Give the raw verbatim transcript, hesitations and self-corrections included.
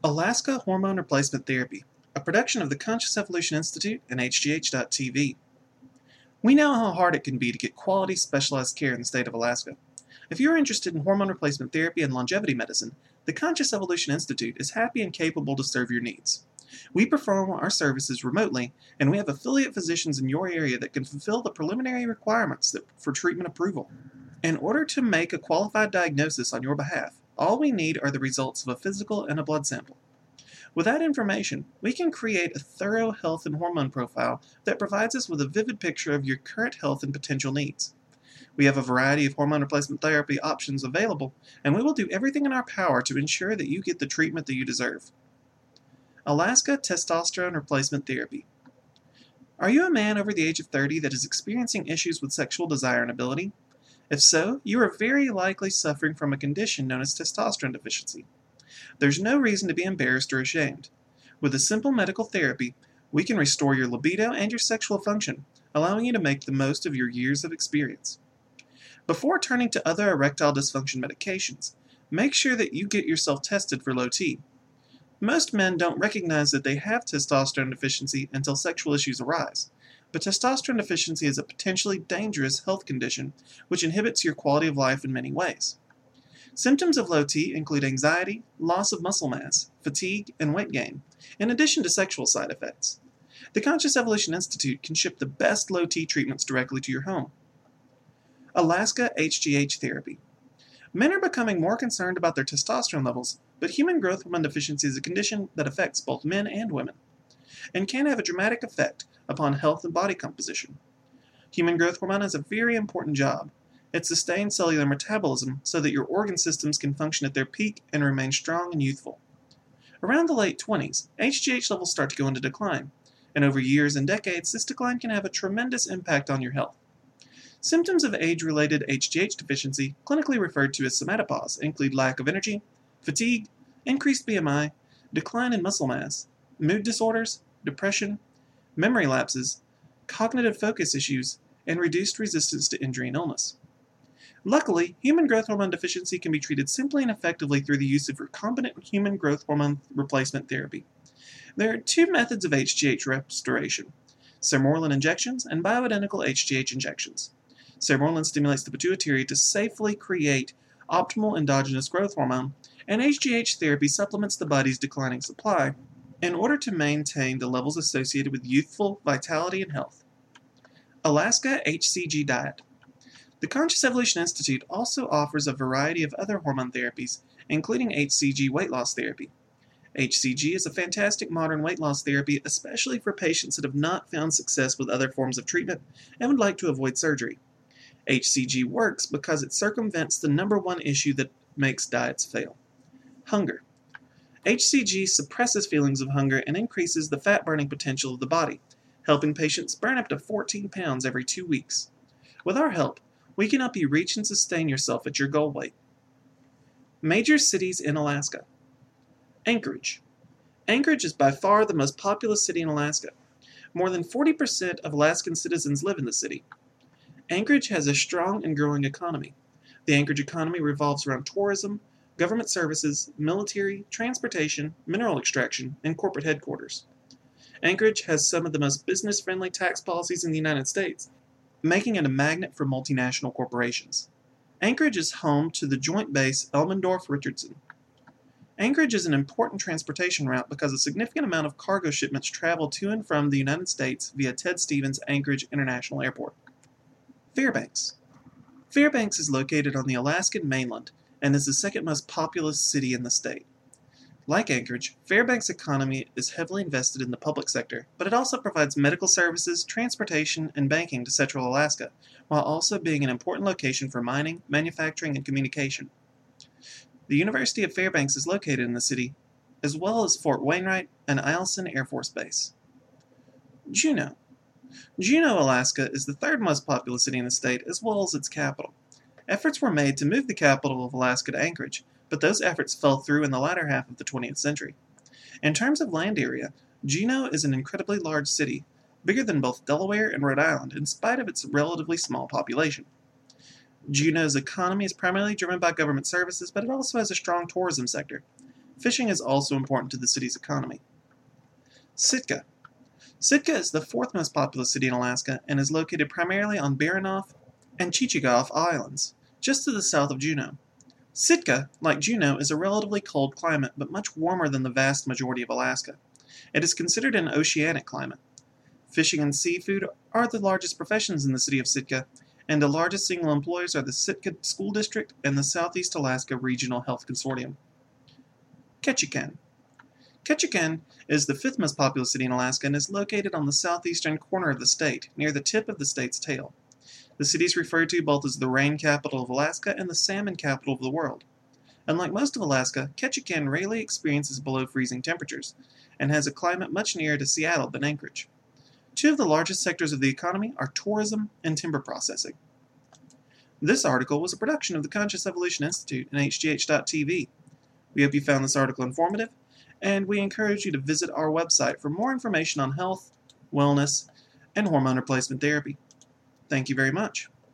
Alaska Hormone Replacement Therapy, a production of the Conscious Evolution Institute and H G H dot T V. We know how hard it can be to get quality, specialized care in the state of Alaska. If you're interested in hormone replacement therapy and longevity medicine, the Conscious Evolution Institute is happy and capable to serve your needs. We perform our services remotely, and we have affiliate physicians in your area that can fulfill the preliminary requirements that, for treatment approval. In order to make a qualified diagnosis on your behalf, all we need are the results of a physical and a blood sample. With that information, we can create a thorough health and hormone profile that provides us with a vivid picture of your current health and potential needs. We have a variety of hormone replacement therapy options available, and we will do everything in our power to ensure that you get the treatment that you deserve. Alaska Testosterone Replacement Therapy. Are you a man over the age of thirty that is experiencing issues with sexual desire and ability? If so, you are very likely suffering from a condition known as testosterone deficiency. There's no reason to be embarrassed or ashamed. With a simple medical therapy, we can restore your libido and your sexual function, allowing you to make the most of your years of experience. Before turning to other erectile dysfunction medications, make sure that you get yourself tested for low T. Most men don't recognize that they have testosterone deficiency until sexual issues arise. But testosterone deficiency is a potentially dangerous health condition which inhibits your quality of life in many ways. Symptoms of low T include anxiety, loss of muscle mass, fatigue, and weight gain, in addition to sexual side effects. The Conscious Evolution Institute can ship the best low T treatments directly to your home. Alaska H G H Therapy. Men are becoming more concerned about their testosterone levels, but human growth hormone deficiency is a condition that affects both men and women, and can have a dramatic effect upon health and body composition. Human growth hormone has a very important job. It sustains cellular metabolism so that your organ systems can function at their peak and remain strong and youthful. Around the late twenties, H G H levels start to go into decline, and over years and decades, this decline can have a tremendous impact on your health. Symptoms of age-related H G H deficiency, clinically referred to as somatopause, include lack of energy, fatigue, increased B M I, decline in muscle mass, mood disorders, depression, memory lapses, cognitive focus issues, and reduced resistance to injury and illness. Luckily, human growth hormone deficiency can be treated simply and effectively through the use of recombinant human growth hormone replacement therapy. There are two methods of H G H restoration: Sermorelin injections and bioidentical H G H injections. Sermorelin stimulates the pituitary to safely create optimal endogenous growth hormone, and H G H therapy supplements the body's declining supply in order to maintain the levels associated with youthful vitality and health. Alaska H C G Diet. The Conscious Evolution Institute also offers a variety of other hormone therapies, including H C G weight loss therapy. H C G is a fantastic modern weight loss therapy, especially for patients that have not found success with other forms of treatment and would like to avoid surgery. H C G works because it circumvents the number one issue that makes diets fail: hunger. H C G suppresses feelings of hunger and increases the fat-burning potential of the body, helping patients burn up to fourteen pounds every two weeks. With our help, we can help you reach and sustain yourself at your goal weight. Major cities in Alaska. Anchorage. Anchorage is by far the most populous city in Alaska. More than forty percent of Alaskan citizens live in the city. Anchorage has a strong and growing economy. The Anchorage economy revolves around tourism, government services, military, transportation, mineral extraction, and corporate headquarters. Anchorage has some of the most business-friendly tax policies in the United States, making it a magnet for multinational corporations. Anchorage is home to the Joint Base Elmendorf-Richardson. Anchorage is an important transportation route because a significant amount of cargo shipments travel to and from the United States via Ted Stevens Anchorage International Airport. Fairbanks. Fairbanks is located on the Alaskan mainland and is the second most populous city in the state. Like Anchorage, Fairbanks' economy is heavily invested in the public sector, but it also provides medical services, transportation, and banking to Central Alaska, while also being an important location for mining, manufacturing, and communication. The University of Fairbanks is located in the city, as well as Fort Wainwright and Eielson Air Force Base. Juneau. Juneau, Alaska is the third most populous city in the state, as well as its capital. Efforts were made to move the capital of Alaska to Anchorage, but those efforts fell through in the latter half of the twentieth century. In terms of land area, Juneau is an incredibly large city, bigger than both Delaware and Rhode Island, in spite of its relatively small population. Juneau's economy is primarily driven by government services, but it also has a strong tourism sector. Fishing is also important to the city's economy. Sitka. Sitka is the fourth most populous city in Alaska and is located primarily on Baranof and Chichagof Islands, just to the south of Juneau. Sitka, like Juneau, is a relatively cold climate, but much warmer than the vast majority of Alaska. It is considered an oceanic climate. Fishing and seafood are the largest professions in the city of Sitka, and the largest single employers are the Sitka School District and the Southeast Alaska Regional Health Consortium. Ketchikan. Ketchikan is the fifth most populous city in Alaska and is located on the southeastern corner of the state, near the tip of the state's tail. The city is referred to both as the rain capital of Alaska and the salmon capital of the world. Unlike most of Alaska, Ketchikan rarely experiences below freezing temperatures, and has a climate much nearer to Seattle than Anchorage. Two of the largest sectors of the economy are tourism and timber processing. This article was a production of the Conscious Evolution Institute and H G H dot T V. We hope you found this article informative, and we encourage you to visit our website for more information on health, wellness, and hormone replacement therapy. Thank you very much.